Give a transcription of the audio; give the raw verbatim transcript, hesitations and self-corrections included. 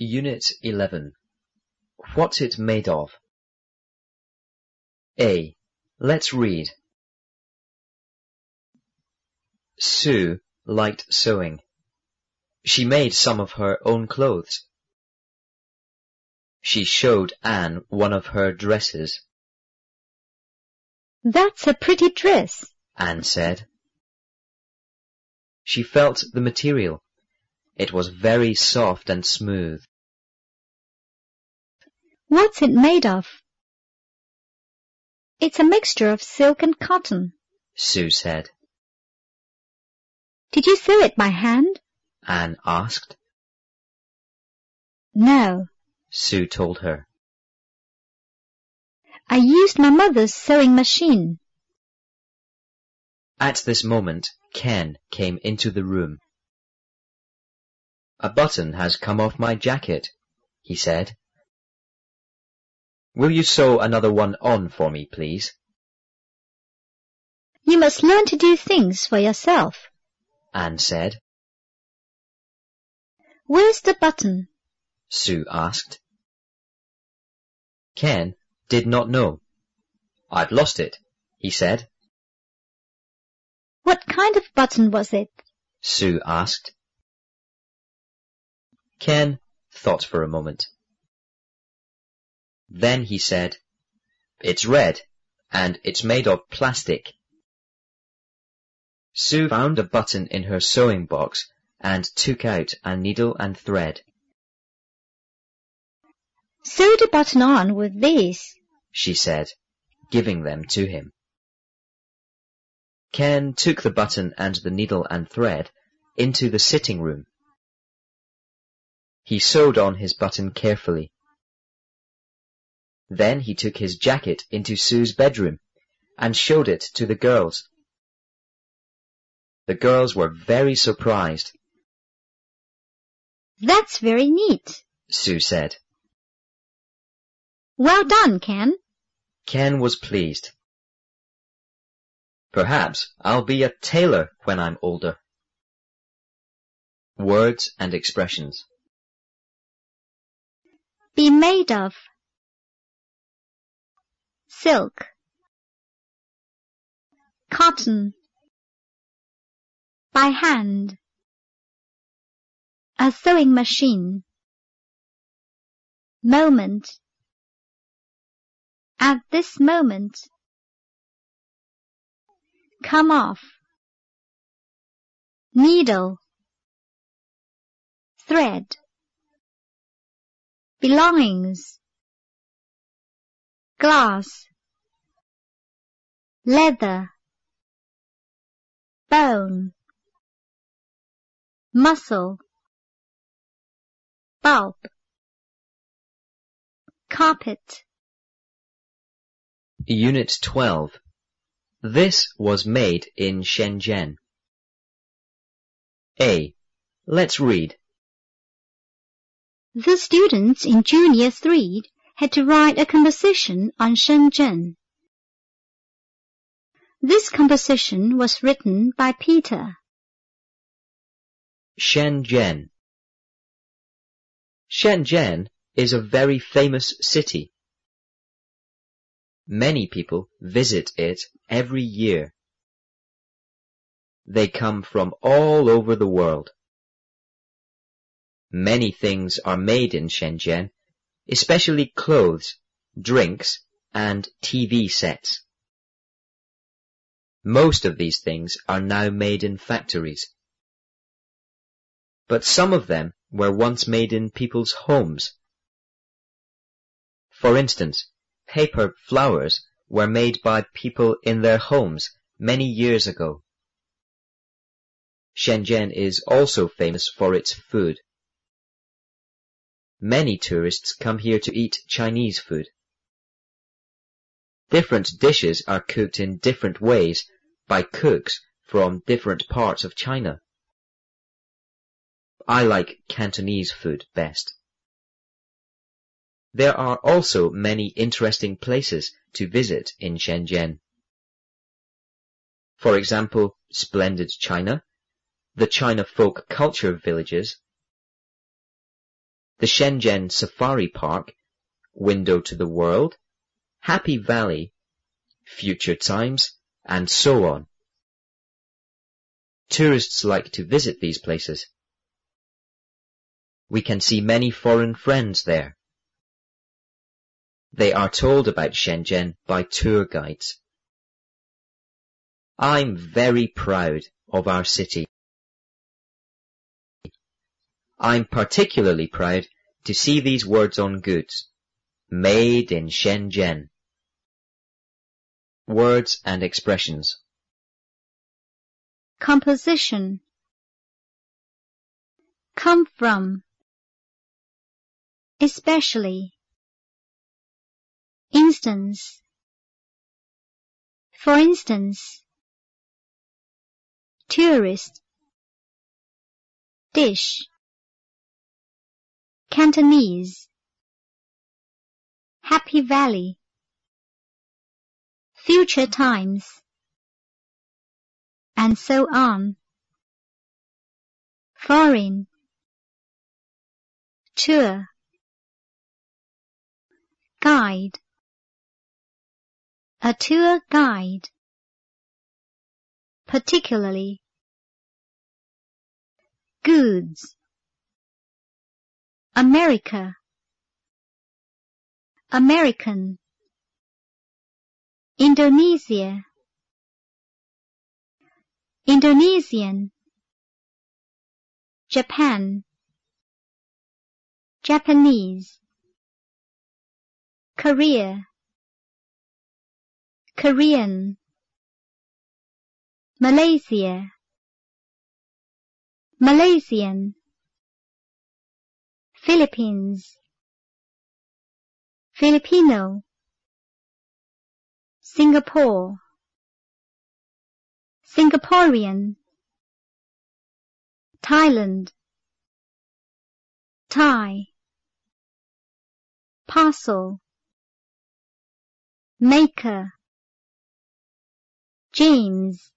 Unit eleven. What's it made of? A. Let's read. Sue liked sewing. She made some of her own clothes. She showed Anne one of her dresses. That's a pretty dress, Anne said. She felt the material. It was very soft and smooth. What's it made of? It's a mixture of silk and cotton, Sue said. Did you sew it by hand? Anne asked. No, Sue told her. I used my mother's sewing machine. At this moment, Ken came into the room. A button has come off my jacket, he said. Will you sew another one on for me, please? You must learn to do things for yourself, Anne said. Where's the button? Sue asked. Ken did not know. I've lost it, he said. What kind of button was it? Sue asked. Ken thought for a moment. Then he said, It's red, and it's made of plastic. Sue found a button in her sewing box and took out a needle and thread. Sew the button on with these, she said, giving them to him. Ken took the button and the needle and thread into the sitting room. He sewed on his button carefully. Then he took his jacket into Sue's bedroom and showed it to the girls. The girls were very surprised. That's very neat, Sue said. Well done, Ken. Ken was pleased. Perhaps I'll be a tailor when I'm older. Words and expressions. Be made of. Silk, cotton, by hand, a sewing machine, moment, at this moment, come off, needle, thread, belongings, glass, leather, bone, muscle, bulb, carpet. Unit twelve. This was made in Shenzhen. A. Let's read. The students in Junior three had to write a composition on Shenzhen. This composition was written by Peter. Shenzhen. Shenzhen is a very famous city. Many people visit it every year. They come from all over the world. Many things are made in Shenzhen, especially clothes, drinks, and T V sets. Most of these things are now made in factories. But some of them were once made in people's homes. For instance, paper flowers were made by people in their homes many years ago. Shenzhen is also famous for its food. Many tourists come here to eat Chinese food. Different dishes are cooked in different ways by cooks from different parts of China. I like Cantonese food best. There are also many interesting places to visit in Shenzhen. For example, Splendid China, the China folk culture villages, the Shenzhen Safari Park, Window to the World, Happy Valley, Future Times, and so on. Tourists like to visit these places. We can see many foreign friends there. They are told about Shenzhen by tour guides. I'm very proud of our city. I'm particularly proud to see these words on goods. Made in Shenzhen. Words and expressions. Composition. Come from. Especially. Instance. For instance. Tourist. Dish. Cantonese. Happy Valley. Future Times. And so on. Foreign. Tour. Guide. A tour guide. Particularly. Goods. America. American. Indonesia. Indonesian. Japan. Japanese. Korea. Korean. Malaysia. Malaysian. Philippines. Filipino. Singapore. Singaporean. Thailand. Thai. Parcel. Maker. James.